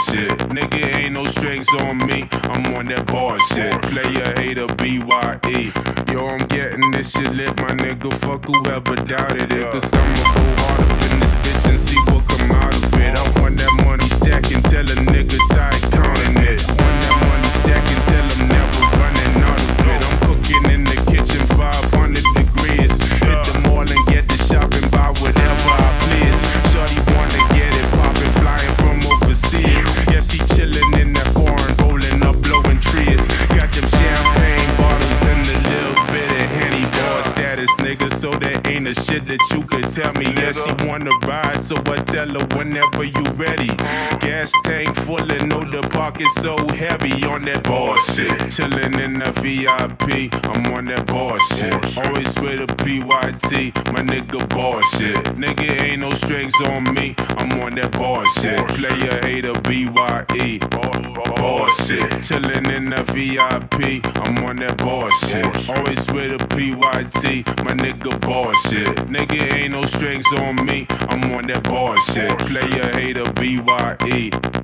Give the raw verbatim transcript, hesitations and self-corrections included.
bullshit. Nigga, ain't no strings on me, I'm on that bullshit. Player, hater, B Y E. Yo, I'm getting this shit lit, my nigga. Fuck whoever doubted it. Cause I'ma go hard up in this bitch and see what come out of it. I want that money stacking till a nigga tired counting it. I want that money stacking till I'm never running out of it. I'm cooking in the kitchen five hundred degrees. Hit the mall and get the shopping, buy whatever I please. Shorty wanna get it poppin', flying from overseas. Yeah, she chillin' in that foreign, rolling up, blowing trees. Got them champagne bottles and a little bit of Henny bar status, nigga. So there ain't a shit that you could tell me. Yeah, she wanna ride, so I tell her whenever you ready. Gas tank full and know the pocket so heavy on that bullshit. Chillin' in the V I P, I'm on that bullshit. Always with a P Y T, my nigga bullshit. Nigga, ain't no strings on me, I'm on that bullshit. Player, hater, B Y E. Bullshit. Chillin' in the V I P, I'm on that bullshit. Always with a P Y T, my nigga bullshit. Nigga, ain't no strings on me, I'm on that bullshit. Player, hater, B Y E.